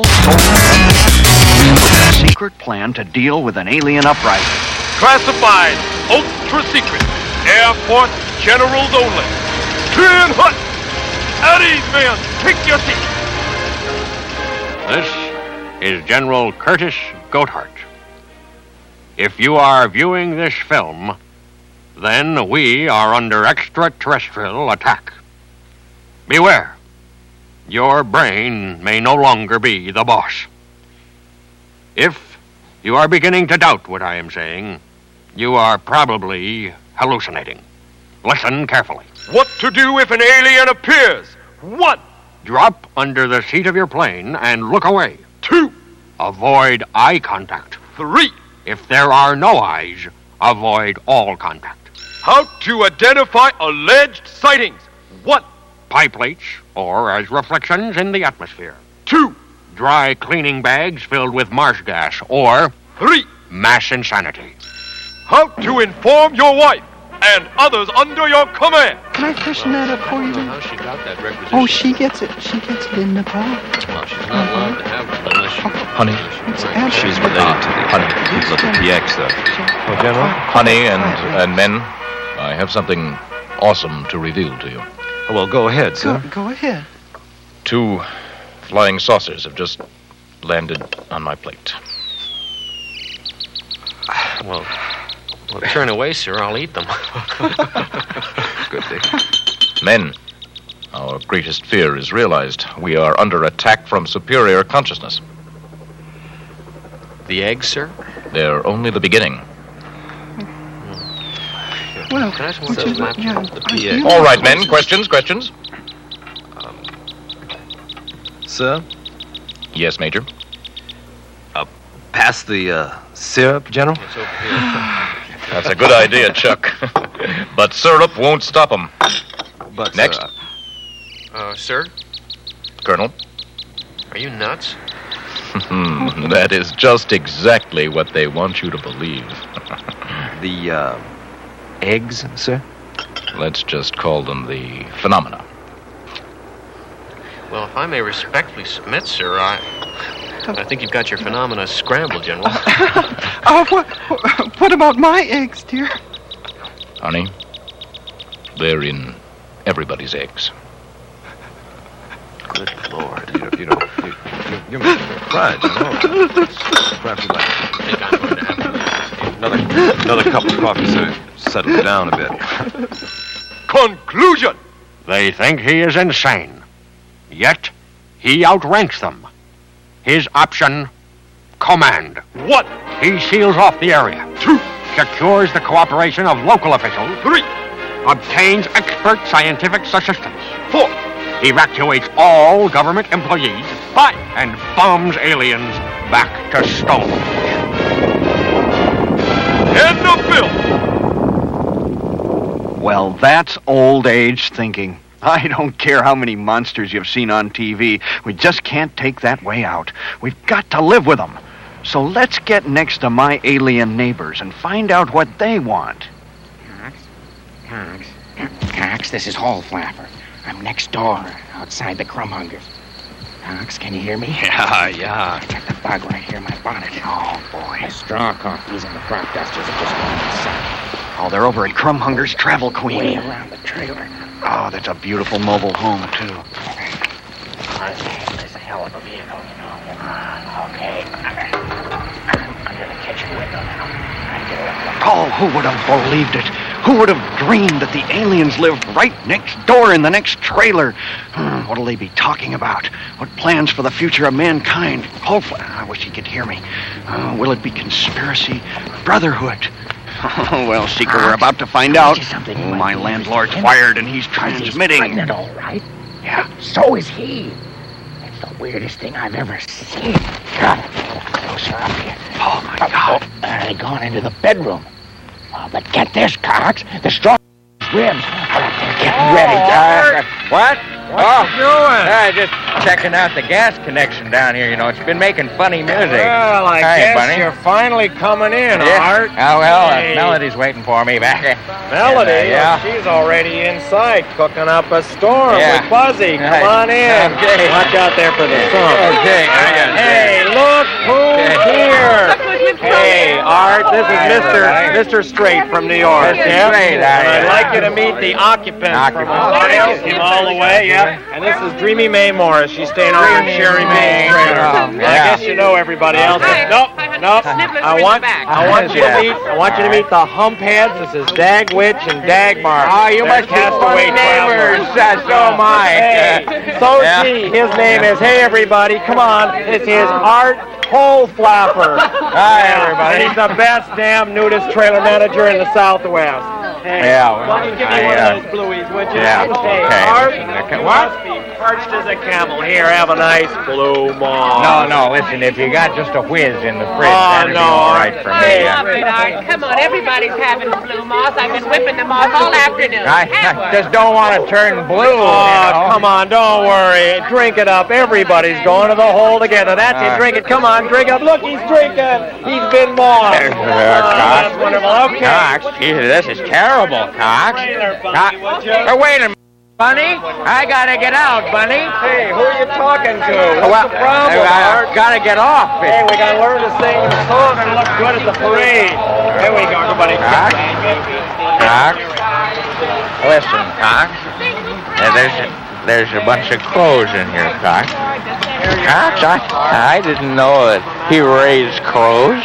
secret plan to deal with an alien uprising. Classified, ultra secret, airport generals only. Clean hut! At ease, men! Take your seat! This is General Curtis Goathart. If you are viewing this film, then we are under extraterrestrial attack. Beware. Your brain may no longer be the boss. If you are beginning to doubt what I am saying, you are probably hallucinating. Listen carefully. What to do if an alien appears? One. Drop under the seat of your plane and look away. Two. Avoid eye contact. Three. If there are no eyes, avoid all contact. How to identify alleged sightings? One. Pie plates, or as reflections in the atmosphere. Two. Dry cleaning bags filled with marsh gas, or... Three. Mass insanity. How to inform your wife and others under your command. Can I freshen that up for you? How she got that requisition? Oh, she gets it. She gets it in Nepal. Well, she's not allowed to have it unless she... Honey, she's related to the honey people at the P X, though. Oh, General? Honey and, and men, I have something awesome to reveal to you. Oh, well, go ahead, sir. Go, go ahead. Two flying saucers have just landed on my plate. Well, well, turn away, sir. I'll eat them. Good day. Men, our greatest fear is realized. We are under attack from superior consciousness. The eggs, sir? They're only the beginning. Well, Can I ask one would of you- those maps? yeah, The I P X. feel- All right, men. Questions? Questions? Sir? Yes, Major. Pass the uh, syrup, General? It's over here. That's a good idea, Chuck. But syrup won't stop them. But, Next. Uh, Uh, sir? Colonel. Are you nuts? Hmm, that is just exactly what they want you to believe. the uh, eggs, sir? Let's just call them the phenomena. Well, if I may respectfully submit, sir, I... I think you've got your phenomena scrambled, General. Oh, what, what about my eggs, dear? Honey, they're in everybody's eggs. Good Lord. You, you know, you, you, you're making me cry, General. Perhaps you'd like another, another cup of coffee, sir. Settle down a bit. Conclusion! They think he is insane. Yet, he outranks them. His option, command. One. He seals off the area. Two. Secures the cooperation of local officials. Three. Obtains expert scientific assistance. Four. Evacuates all government employees. Five. And bombs aliens back to Stonehenge. End of film. Well, that's old age thinking. I don't care how many monsters you've seen on T V. We just can't take that way out. We've got to live with them. So let's get next to my alien neighbors and find out what they want. Cox? Cox? Cox, this is Holflaffer. I'm next door, outside the Crumhungers. Cox, can you hear me? Yeah, yeah. I got the bug right here in my bonnet. Oh, boy. The straw coffees and the crop dusters are just going inside. Oh, they're over at Crumhunger's Travel Queen. Way around the trailer. Oh, that's a beautiful mobile home, too. It's a hell of a vehicle, you know. Okay. I'm under the kitchen window now. I get a look. Oh, who would have believed it? Who would have dreamed that the aliens lived right next door in the next trailer? Hmm, what'll they be talking about? What plans for the future of mankind? Hopefully, I wish he could hear me. Uh, will it be conspiracy? Brotherhood? Oh, well, Seeker, we're about to find out. Oh, my landlord's wired and he's transmitting. He's pregnant, all right. Yeah. So is he. It's the weirdest thing I've ever seen. God, closer up here. Oh, my God. Oh, uh, they gone into the bedroom. Oh, but get this, Cox. The straw ribs. Oh, they're getting ready. Uh, what? What oh, you doing? Uh, just checking out the gas connection down here. You know, it's been making funny music. Well, I Hi, guess Bunny. you're finally coming in, Yeah. Art. Oh, well, Hey. uh, Melody's waiting for me back. Melody, And, uh, yeah. well, she's already inside cooking up a storm Yeah. with Fuzzy. Come Right. on in. Okay. Watch out there for the storm. Okay, I got it. Hey, look who's here. Hey, Art, this is Mister Mister Straight from New York. Mister Yep. Straight, And I- I'd like you to meet the occupants from Occupants. Came all the way, yep. And this is Dreamy Mae Morris. She's staying over in Sherry Mae's trailer. Oh, I yeah. guess you know everybody else. Nope, nope. I want, I want you to meet, I want you to meet the humpheads. This is Dag Witch and Dagmar. Oh, you They're must have castaway funny neighbors. travelers. Uh, so am I. Hey, Uh, so yeah. is he. His name is, hey everybody, come on. It's his Art Hole Flapper. Hi, everybody. And he's the best damn nudist trailer manager in the Southwest. Hey, Yeah, well, why don't you give me I, one uh, of those blueies, would you? yeah, Hey, okay. Art, Okay, you what? must be perched as a camel. Here, have a nice blue moth. No, no, listen, if you got just a whiz in the fridge, Oh, that'd no. be all right for me. Hey, Uh, Stop it, Art. Come on, everybody's having blue moths. I've been whipping them off all afternoon. I, Have I one. just don't want to turn blue. Oh, you know. come on, don't worry. Drink it up. Everybody's going to the hole together. That's it. Uh, Drink it. Come on, drink up. Look, he's drinking. He's been mossed. Uh, Oh, Cox. that's wonderful. Okay. Cox, Jesus, this is terrible, Cox. Trailer, Bunny, Cox. would you? Oh, wait a minute, Bunny. I gotta get out, Bunny. Hey, who are you talking to? What's Well, the problem, I, Art? I gotta get off. Hey, we gotta learn to sing the song and look good at the parade. Here we go, everybody. Cox. Cox. Listen, Cox. Uh, there's a, there's a bunch of crows in here, Cox. Cox, I, I didn't know that he raised crows.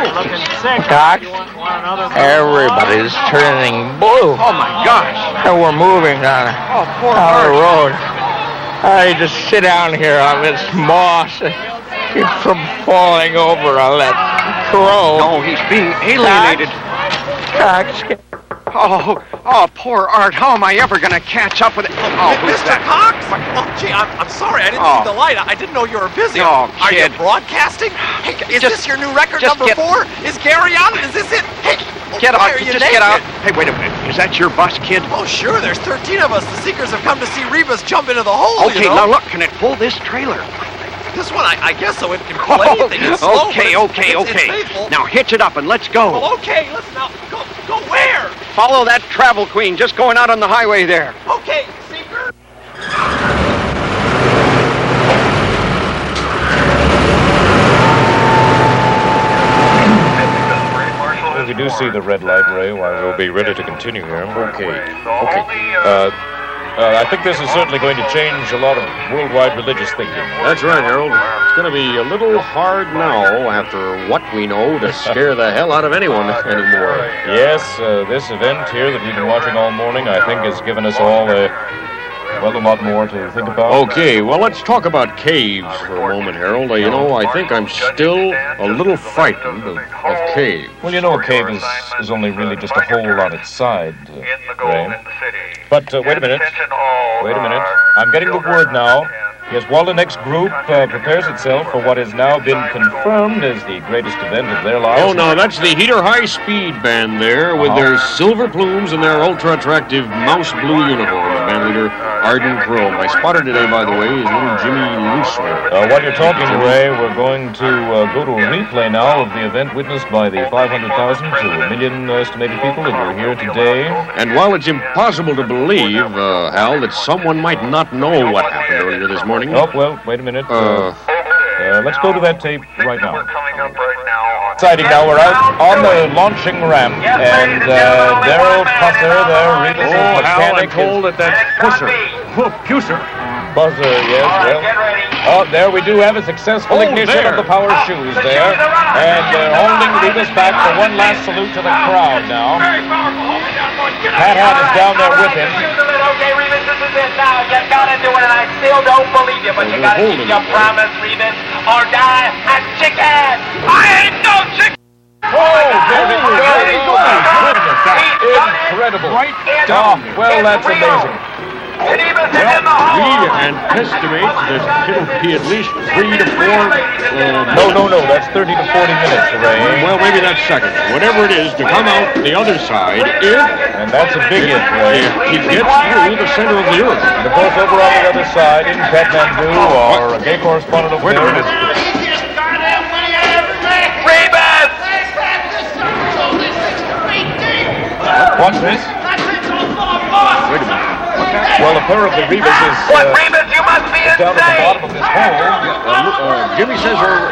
Cox, everybody's turning blue. Oh, my gosh. And we're moving on, Oh, poor on the Art. road. I just sit down here on this moss and keep from falling over on that crow. No, he's being alienated. Cox, Oh, oh, poor Art. How am I ever going to catch up with it? Oh, who's Mister that? Cox? Oh, gee, I'm, I'm sorry. I didn't Oh. see the light. I didn't know you were busy. Oh, Are you kid. broadcasting? Hey, is Just- this your new record just number get- four? Is Gary on? Is this it? Hey, Get why out. are you Just naked? get out. Hey, wait a minute. Is that your bus, kid? Oh, sure. There's thirteen of us. The Seekers have come to see Rebus jump into the hole. Okay, you know? now look. Can it pull this trailer? This one, I, I guess so. It can play things. It's slow, but okay, it's, okay, it's, okay. It's faithful. Now hitch it up and let's go. Well, okay. Listen now. Go, go where? Follow that travel queen just going out on the highway there. Okay, Seeker. If we do see the red light, Ray, why, we'll be ready to continue here. Okay. Okay. Uh, uh, I think this is certainly going to change a lot of worldwide religious thinking. That's right, Harold. It's going to be a little hard now, after what we know, to scare the hell out of anyone anymore. Yes, uh, this event here that we've been watching all morning, I think, has given us all a, well, a lot more to think about. Okay, well, let's talk about caves for a moment, Harold. Uh, you know, I think I'm still a little frightened of, of caves. Well, you know, a cave is, is only really just a hole on its side, uh, Ray. But uh, wait a minute. Wait a minute. I'm getting the word now. Yes, Waldenech's group uh, prepares itself for what has now been confirmed as the greatest event of their lives. Oh, no, that's the Heater High Speed Band there with Uh-huh. their silver plumes and their ultra-attractive mouse blue uniforms. Band leader Arden Crow. I spotted today, by the way, is little Jimmy Loosener. Uh, while you're talking, Ray, we're going to uh, go to a replay now of the event witnessed by the five hundred thousand to a million estimated people that were here today. And while it's impossible to believe, uh, Hal, that someone might not know what happened earlier this morning. Oh, well, wait a minute. Uh, uh, let's go to that tape right now. Exciting now, we're out on the launching ramp, and uh, Daryl Pusser there, Rebus' Oh, Hal, I'm mechanic, told that that's Pusser. Oh, Pusser. Buzzer, yes, well. Oh, there we do have a successful Oh, ignition there. of the power shoes there. And they're holding Rebus back for one last salute to the crowd now. Pat Hat is down there with him. Okay, Rebus, this is it now. You gotta do it, and I still don't believe you, but you gotta keep your promise, Rebus, or die a chicken. I ain't no chicken. there it goes. Incredible. Right down. Oh, well, that's amazing. Well, we anticipate that it'll be at least three to four... Uh, no, no, no, that's thirty to forty minutes, Ray. Well, maybe that's seconds. Whatever it is, to come out the other side, if... And that's a big if, Ray. If he gets through the center of the earth. And, of course, over on the other side, in Kathmandu, our gay correspondent over there is... Rebus! What's this? Wait a minute. Well, apparently Rebus is, uh, what, Rebus, you must be is down at the bottom of this hole. Uh, look, uh, Jimmy says her...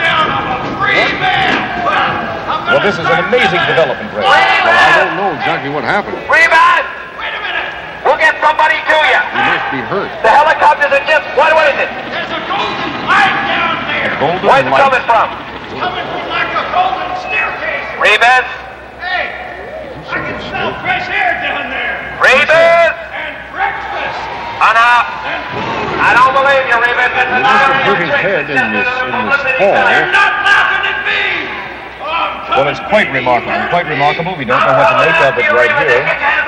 Well, this is an amazing development, Ray. Well, I don't know exactly what happened. Rebus! We'll get somebody to you. He must be hurt. The helicopters are just... What, what is it? There's a golden light down there. A golden Where's it light? coming from? Coming from like a golden staircase. Rebus? Hey, I can smell fresh air down there. Rebus! And breakfast. Oh, no. I don't believe you, Rebus. This is not a hurt his head in this, in this hall. You're not laughing at me. Well, it's quite remarkable. Quite remarkable. We don't know what to make of it right here.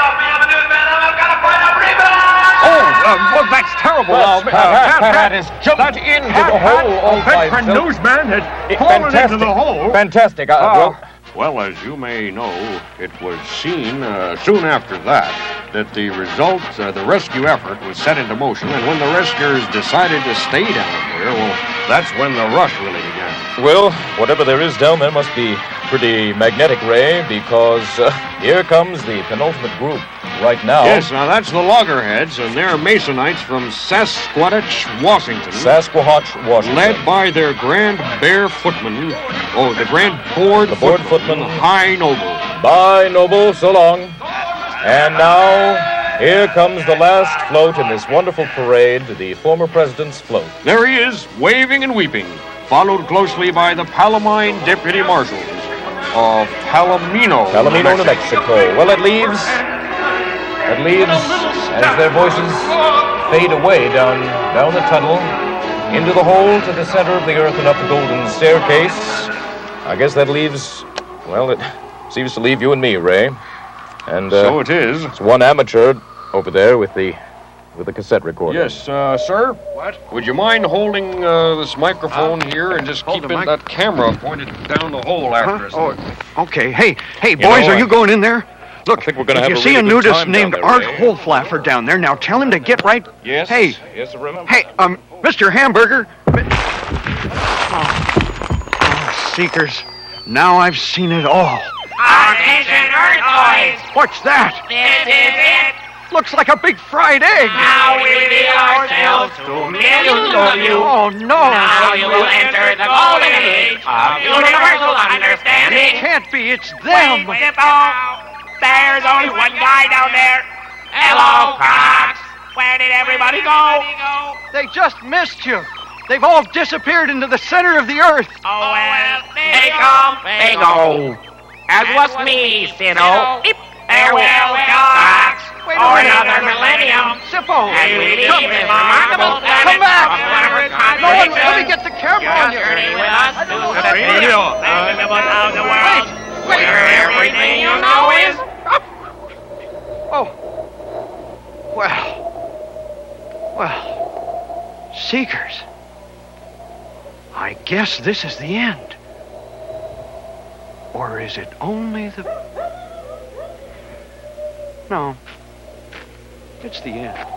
Oh, uh, well, that's terrible. Well, uh, Pat, Pat, Pat has jumped into the hole all by That himself. newsman had fallen into the hole. Fantastic. Uh, Uh, well, well, as you may know, it was seen uh, soon after that that the result, uh, the rescue effort was set into motion, and when the rescuers decided to stay down there, well, that's when the rush really began. well, whatever there is down there must be pretty magnetic, Ray, because uh, here comes the penultimate group right now. Yes, now that's the Loggerheads, and they're Masonites from Sasquatch, Washington. Sasquatch, Washington. Led by their Grand Bear Footman, oh, the Grand Board The Board Footman, Footman. High Noble. Bye, Noble, so long. And now, here comes the last float in this wonderful parade, the former president's float. There he is, waving and weeping, followed closely by the Palamine Deputy Marshals of Palomino. Palomino, New Mexico. Well, it leaves, it leaves, as their voices fade away down, down the tunnel, into the hole to the center of the earth and up the golden staircase. I guess that leaves, well, it seems to leave you and me, Ray. And uh, So it is. It's one amateur over there with the with the cassette recorder. Yes, uh, sir? What? Would you mind holding uh, this microphone here and just keeping that camera pointed down the hole after us? Oh, okay. Hey, hey, You boys, know, are I- you going in there? Look, I think we're gonna if have you a see really a good nudist time named down there, Art Ray. Holflaffer down there, now tell him to get right... Yes. Hey, Yes, I remember. hey, um, Mister Hamburger. Oh, Seekers, now I've seen it all. Attention, Earthboys. What's that? This is it. Looks like a big fried egg. Now we reveal ourselves to millions of you. Oh, no. Now you will enter the golden age of universal understanding. It can't be. It's them. Wait, Zippo. There's only one guy down there. Hello, Cox. Where did everybody go? They just missed you. They've all disappeared into the center of the earth. Oh, well, they come, they go. As was me, Sino. Farewell, Cox. Wait a For minute. another millennium. Zippo. As we leave Come, this remarkable planet come back. of wonderful No one, let me contradiction. get the camera Your on you. journey with us to the Radio. kingdom of the world, where everything you know is... Oh. Well. Well. Seekers. I guess this is the end. Or is it only the... No. It's the end.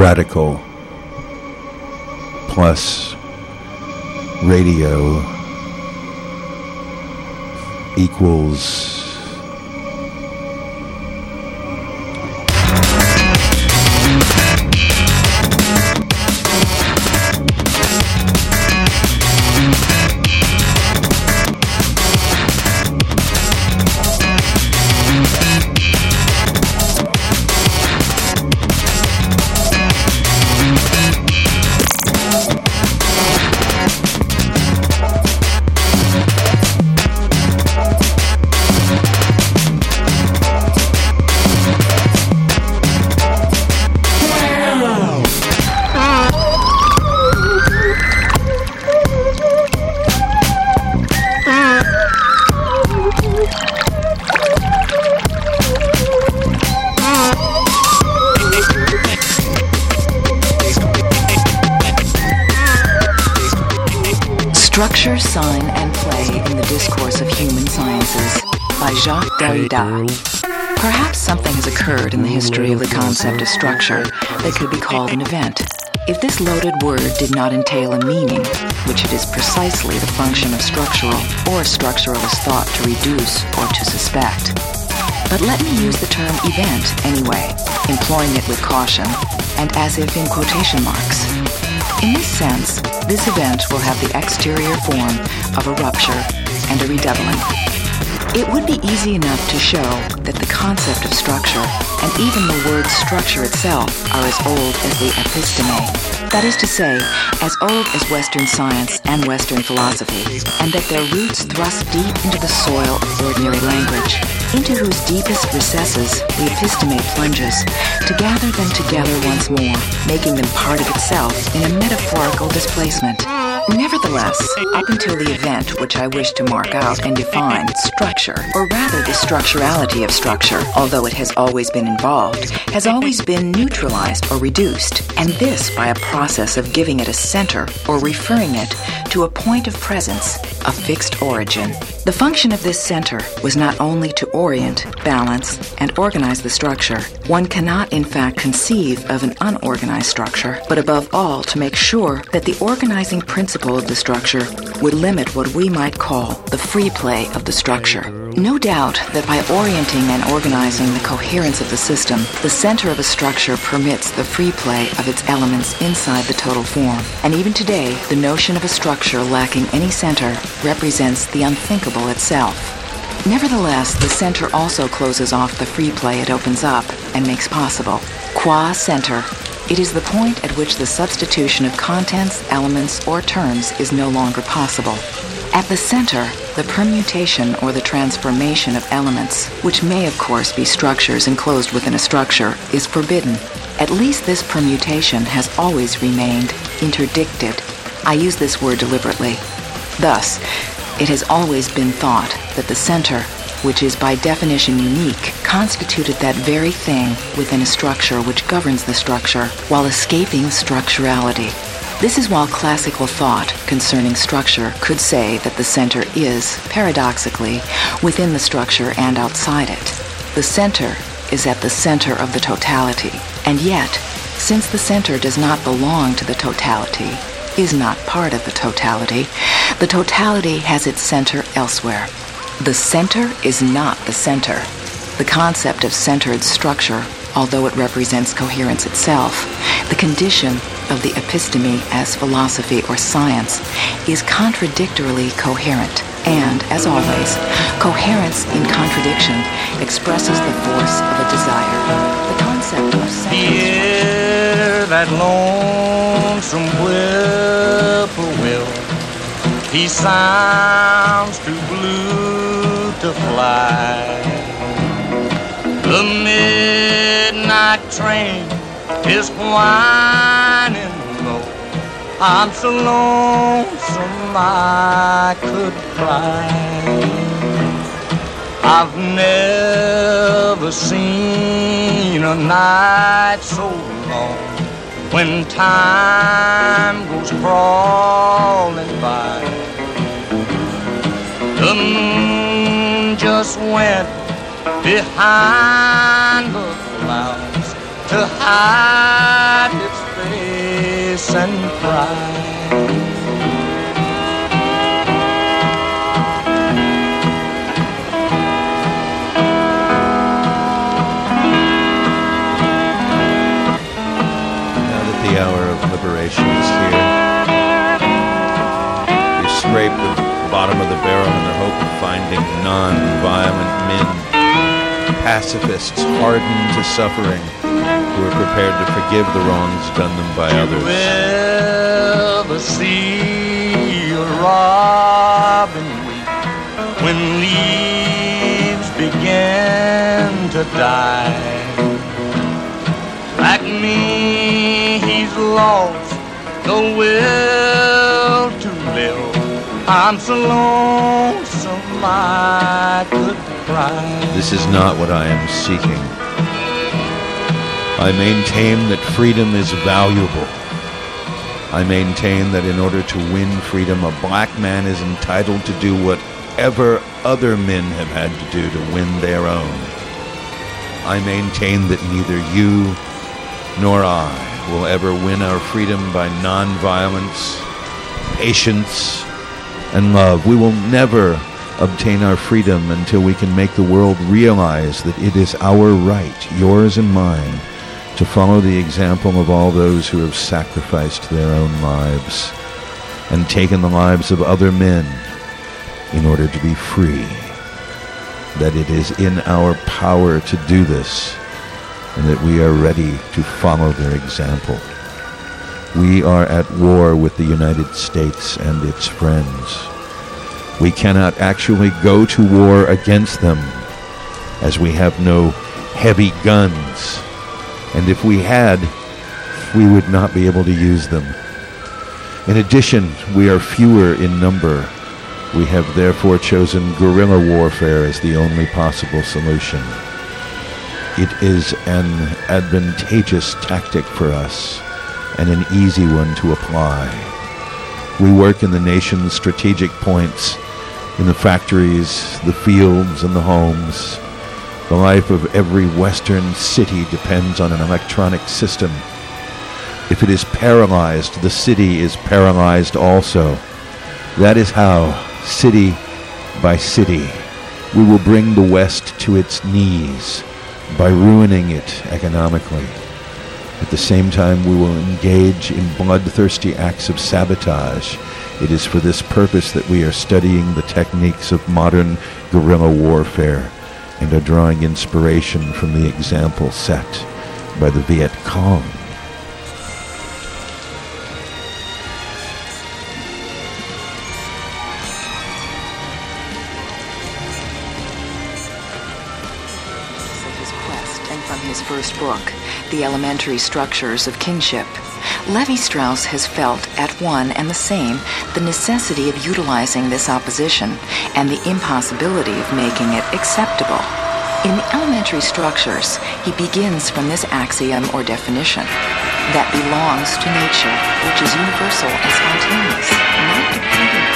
radical plus radio equals Structure, Sign, and Play in the Discourse of Human Sciences by Jacques Derrida. Perhaps something has occurred in the history of the concept of structure that could be called an event. If this loaded word did not entail a meaning, which it is precisely the function of structural or structuralist thought to reduce or to suspect. But let me use the term event anyway, employing it with caution and as if in quotation marks. In this sense, this event will have the exterior form of a rupture and a redoubling. It would be easy enough to show that the concept of structure and even the word structure itself are as old as the episteme. That is to say, as old as Western science and Western philosophy, and that their roots thrust deep into the soil of ordinary language, into whose deepest recesses the episteme plunges, to gather them together once more, making them part of itself in a metaphorical displacement. Nevertheless, up until the event which I wish to mark out and define, structure, or rather the structurality of structure, although it has always been involved, has always been neutralized or reduced, and this by a process of giving it a center or referring it to a point of presence, a fixed origin. The function of this center was not only to orient, balance, and organize the structure. One cannot, in fact, conceive of an unorganized structure, but above all to make sure that the organizing principle of the structure would limit what we might call the free play of the structure. No doubt that by orienting and organizing the coherence of the system, the center of a structure permits the free play of its elements inside the total form. And even today, the notion of a structure lacking any center represents the unthinkable itself. Nevertheless, the center also closes off the free play it opens up and makes possible. Qua center, it is the point at which the substitution of contents, elements, or terms is no longer possible. At the center, the permutation or the transformation of elements, which may of course be structures enclosed within a structure, is forbidden. At least this permutation has always remained interdicted. I use this word deliberately. Thus, it has always been thought that the center, which is by definition unique, constituted that very thing within a structure which governs the structure while escaping structurality. This is while classical thought concerning structure could say that the center is, paradoxically, within the structure and outside it. The center is at the center of the totality, and yet, since the center does not belong to the totality, is not part of the totality, the totality has its center elsewhere. The center is not the center. The concept of centered structure, although it represents coherence itself, the condition of the episteme as philosophy or science, is contradictorily coherent. And, as always, coherence in contradiction expresses the force of a desire. The concept of Hear that lonesome whippoorwill. He sounds too blue to fly. The midnight train is whining low. I'm so lonesome I could cry. I've never seen a night so long when time goes crawling by. The moon just went behind the clouds to hide its grace and pride. Now that the hour of liberation is here, we scrape the bottom of the barrel in the hope of finding non-violent men, pacifists hardened to suffering, who are prepared to forgive the wrongs done them by others. You ever see a robin weep when leaves begin to die? Like me, he's lost the will to live. I'm so lonesome I could cry. This is not what I am seeking. I maintain that freedom is valuable. I maintain that in order to win freedom, a black man is entitled to do whatever other men have had to do to win their own. I maintain that neither you nor I will ever win our freedom by nonviolence, patience, and love. We will never obtain our freedom until we can make the world realize that it is our right, yours and mine, to follow the example of all those who have sacrificed their own lives and taken the lives of other men in order to be free. That it is in our power to do this, and that we are ready to follow their example. We are at war with the United States and its friends. We cannot actually go to war against them, as we have no heavy guns. And if we had, we would not be able to use them. In addition, we are fewer in number. We have therefore chosen guerrilla warfare as the only possible solution. It is an advantageous tactic for us, and an easy one to apply. We work in the nation's strategic points, in the factories, the fields, and the homes. The life of every Western city depends on an electronic system. If it is paralyzed, the city is paralyzed also. That is how, city by city, we will bring the West to its knees by ruining it economically. At the same time, we will engage in bloodthirsty acts of sabotage. It is for this purpose that we are studying the techniques of modern guerrilla warfare and are drawing inspiration from the example set by the Viet Cong. His first book, The Elementary Structures of Kingship, Levi-Strauss has felt at one and the same the necessity of utilizing this opposition and the impossibility of making it acceptable. In The Elementary Structures, he begins from this axiom or definition that belongs to nature, which is universal and spontaneous, not dependent on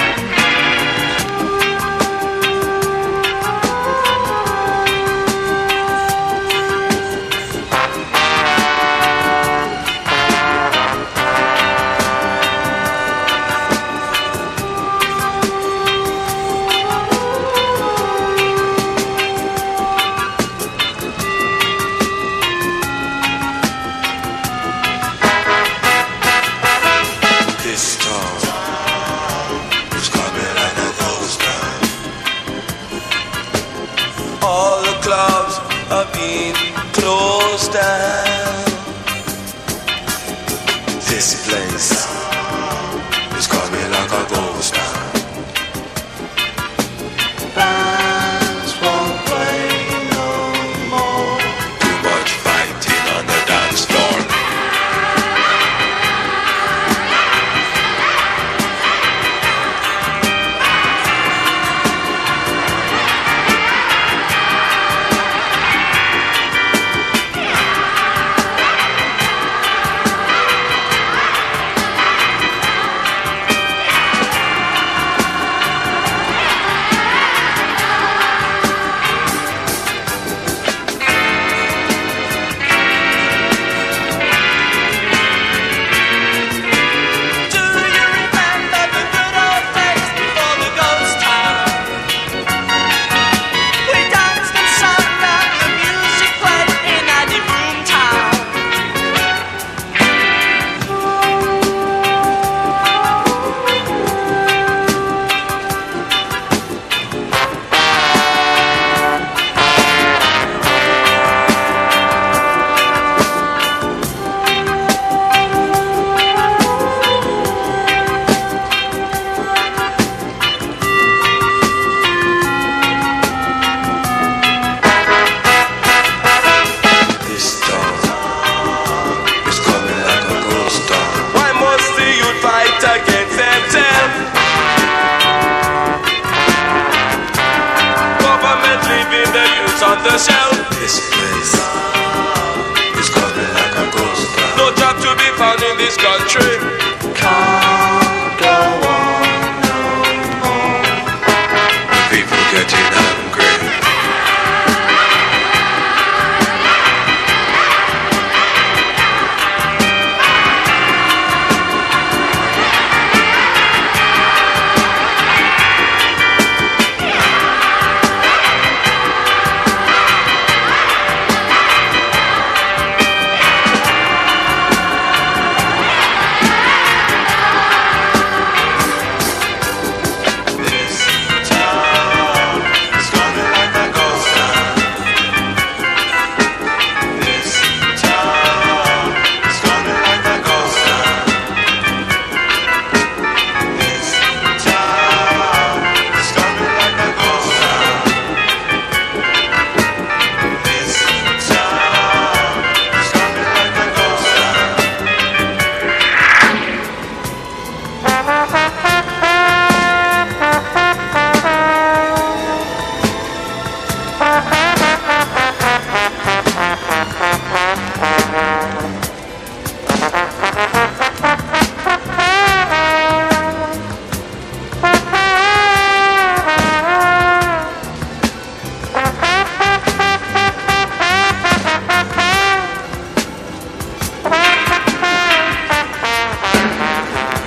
the shell.